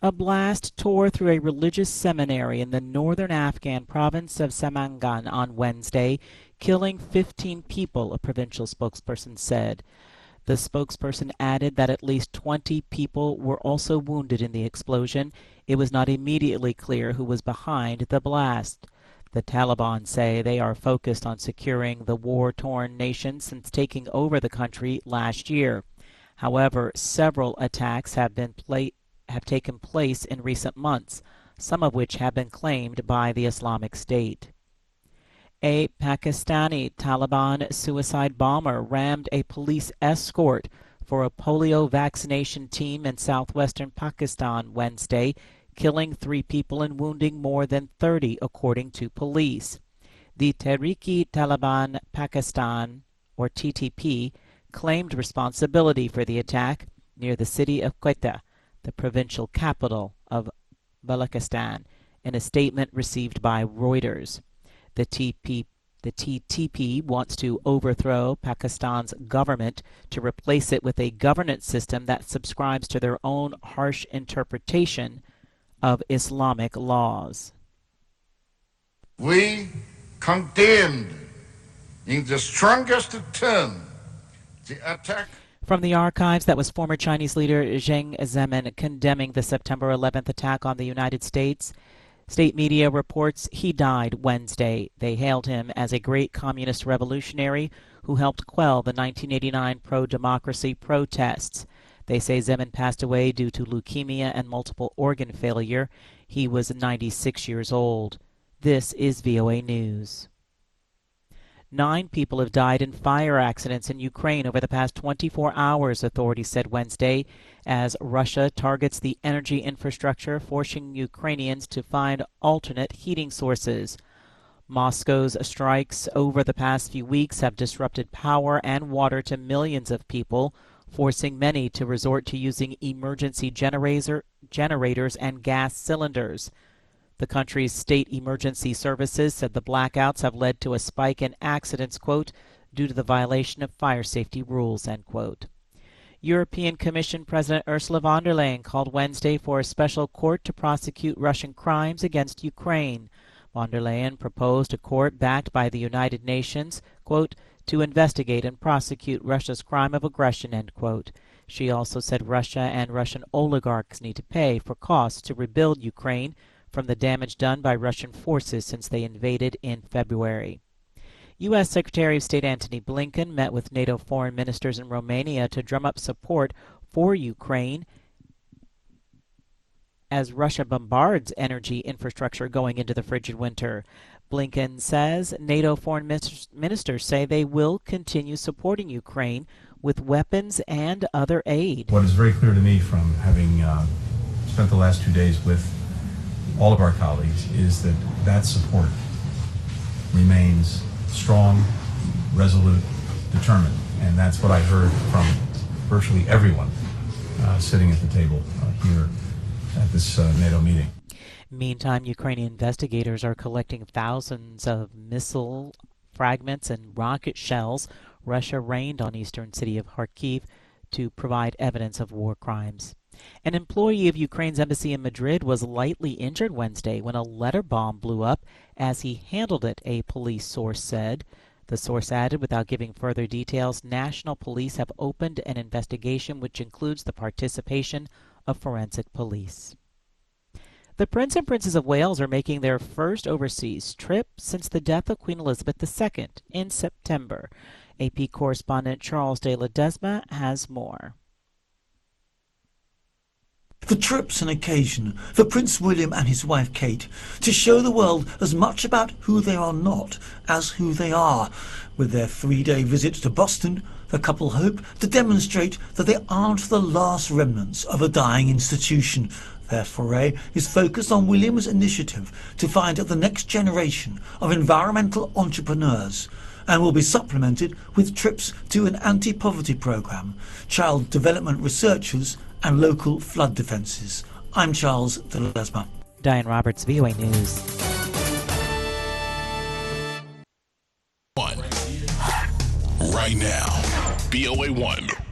A blast tore through a religious seminary in the northern Afghan province of Samangan on Wednesday, killing 15 people, a provincial spokesperson said. The spokesperson added that at least 20 people were also wounded in the explosion. It was not immediately clear who was behind the blast. The Taliban say they are focused on securing the war-torn nation since taking over the country last year. However, several attacks have taken place in recent months, some of which have been claimed by the Islamic State. A Pakistani Taliban suicide bomber rammed a police escort for a polio vaccination team in southwestern Pakistan Wednesday, killing 3 people and wounding more than 30, according to police. The Tehrik-i-Taliban Pakistan, or TTP, claimed responsibility for the attack near the city of Quetta, the provincial capital of Balochistan, in a statement received by Reuters. The TTP wants to overthrow Pakistan's government to replace it with a governance system that subscribes to their own harsh interpretation of Islamic laws. We condemned in the strongest terms the attack. From the archives, that was former Chinese leader Jiang Zemin condemning the September 11th attack on the United States. State media reports he died Wednesday. They hailed him as a great communist revolutionary who helped quell the 1989 pro-democracy protests. They say Zemin passed away due to leukemia and multiple organ failure. He was 96 years old. This is VOA News. 9 people have died in fire accidents in Ukraine over the past 24 hours, authorities said Wednesday, as Russia targets the energy infrastructure, forcing Ukrainians to find alternate heating sources. Moscow's strikes over the past few weeks have disrupted power and water to millions of people, forcing many to resort to using emergency generators and gas cylinders. The country's state emergency services said the blackouts have led to a spike in accidents, quote, due to the violation of fire safety rules, end quote. European Commission President Ursula von der Leyen called Wednesday for a special court to prosecute Russian crimes against Ukraine. Von der Leyen proposed a court backed by the United Nations, quote, to investigate and prosecute Russia's crime of aggression, end quote. She also said Russia and Russian oligarchs need to pay for costs to rebuild Ukraine from the damage done by Russian forces since they invaded in February. U.S. Secretary of State Antony Blinken met with NATO foreign ministers in Romania to drum up support for Ukraine as Russia bombards energy infrastructure going into the frigid winter. Blinken says NATO foreign ministers say they will continue supporting Ukraine with weapons and other aid. What is very clear to me from having spent the last 2 days with all of our colleagues is that that support remains strong, resolute, determined. And that's what I heard from virtually everyone sitting at the table here at this NATO meeting. Meantime, Ukrainian investigators are collecting thousands of missile fragments and rocket shells Russia rained on eastern city of Kharkiv to provide evidence of war crimes. An employee of Ukraine's embassy in Madrid was lightly injured Wednesday when a letter bomb blew up as he handled it, a police source said. The source added, without giving further details, national police have opened an investigation which includes the participation of forensic police. The Prince and Princess of Wales are making their first overseas trip since the death of Queen Elizabeth II in September. AP correspondent Charles de Ledesma has more. The trip's an occasion for Prince William and his wife Kate to show the world as much about who they are not as who they are. With their 3-day visit to Boston, the couple hope to demonstrate that they aren't the last remnants of a dying institution. Their foray is focused on William's initiative to find the next generation of environmental entrepreneurs, and will be supplemented with trips to an anti-poverty program, child development researchers and local flood defences. I'm Charles de Ledesma. Diane Roberts, VOA News. Right now, VOA1